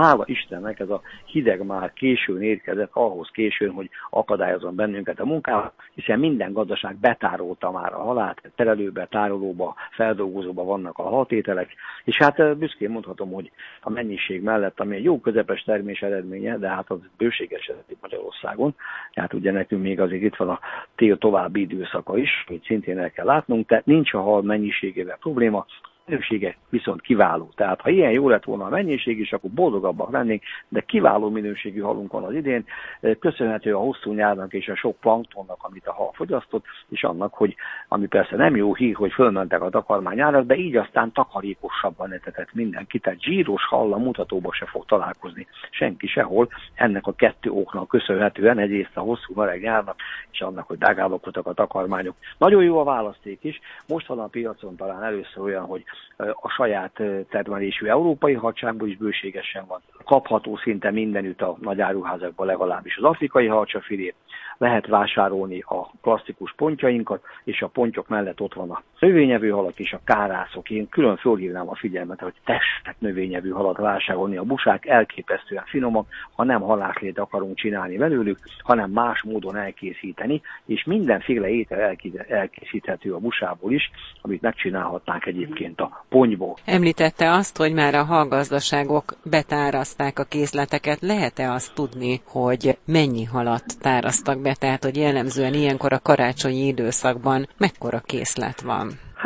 hála Istennek ez a hideg már későn érkezett, ahhoz későn, hogy akadályozom bennünket a munkával, hiszen minden gazdaság betárolta már a halat, terelőbe, tárolóba, feldolgozóba vannak a haltételek, és hát büszkén mondhatom, hogy a mennyiség mellett, ami egy jó közepes termés eredménye, de hát az bőséges Magyarországon, tehát ugye nekünk még azért itt van a tél további időszaka is, hogy szintén el kell látnunk, tehát nincs a hal mennyiségével probléma, minősége viszont kiváló. Tehát ha ilyen jó lett volna a mennyiség is, akkor boldogabbak lennénk, de kiváló minőségű halunk van az idén, köszönhető a hosszú nyárnak és a sok planktonnak, amit a hal fogyasztott, és annak, hogy ami persze nem jó hír, hogy fölmentek a takarmányárak, de így aztán takarékosabban etetett mindenki, tehát zsíros halla mutatóba se fog találkozni senki sehol, ennek a kettő oknak köszönhetően, egyrészt a hosszú meleg nyárnak, és annak, hogy drágábbak voltak a takarmányok. Nagyon jó a választék is, most van a piacon talán először olyan, hogy a saját termelésű európai harcsámból is bőségesen van. Kapható szinte mindenütt a nagy áruházakban, legalábbis az afrikai harcsafilé. Lehet vásárolni a klasszikus pontjainkat, és a pontyok mellett ott van a növényevő halak és a kárászok. Én külön fölhívnám a figyelmet, hogy tessék növényevő halat vásárolni. A busák elképesztően finomak, ha nem halászlét akarunk csinálni belőlük, hanem más módon elkészíteni, és mindenféle étel elkészíthető a busából is, amit megcsinálhatnánk egyébként a pontyból. Említette azt, hogy már a halgazdaságok betáraszták a készleteket. Lehet-e azt tudni, hogy mennyi halat tárasztak be, tehát hogy jellemzően ilyenkor a karácsonyi időszakban mekkora készlet van?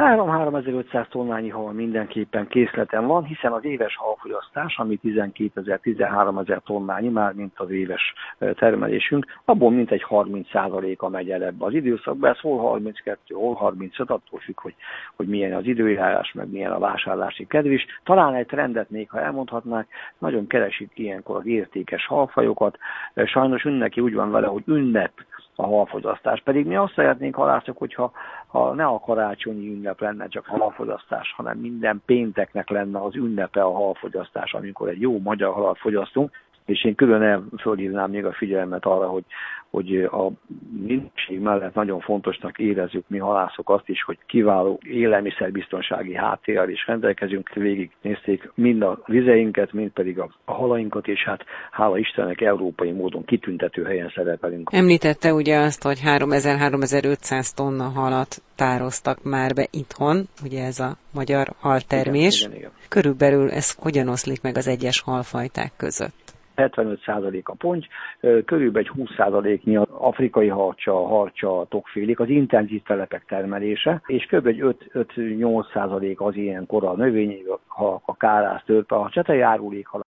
3-3500 tonnányi hal mindenképpen készleten van, hiszen az éves halfogyasztás, ami 12.000-13 000 tonnányi, már mint az éves termelésünk, abból mintegy 30%-a megy el ebbe az időszakba, ez hol 32, hol 35, attól függ, hogy milyen az időjárás, meg milyen a vásárlási kedv is. Talán egy trendet még, ha elmondhatnák, nagyon keresik ilyenkor az értékes halfajokat, sajnos mindenki úgy van vele, hogy ünnep a halfogyasztás. Pedig mi azt szeretnénk halászok, hogyha ne a karácsonyi ünnep lenne csak a halfogyasztás, hanem minden pénteknek lenne az ünnepe a halfogyasztás, amikor egy jó magyar halat fogyasztunk, és én külön fölhívnám még a figyelmet arra, hogy a minőség mellett nagyon fontosnak érezzük mi halászok azt is, hogy kiváló élelmiszerbiztonsági háttérrel is rendelkezünk. Végig nézték mind a vizeinket, mind pedig a halainkat, és hát hála Istennek európai módon kitüntető helyen szerepelünk. Említette ugye azt, hogy 3000-3500 tonna halat tároztak már be itthon, ugye ez a magyar haltermés. Igen. Körülbelül ez hogyan oszlik meg az egyes halfajták között? 75% a ponty, körülbelül 20%-nyi az afrikai harcsa, tokfélék, az intenzív telepek termelése, és kb. 5-8% az ilyenkor a növényi, a kárász, törpe, a csetejárulék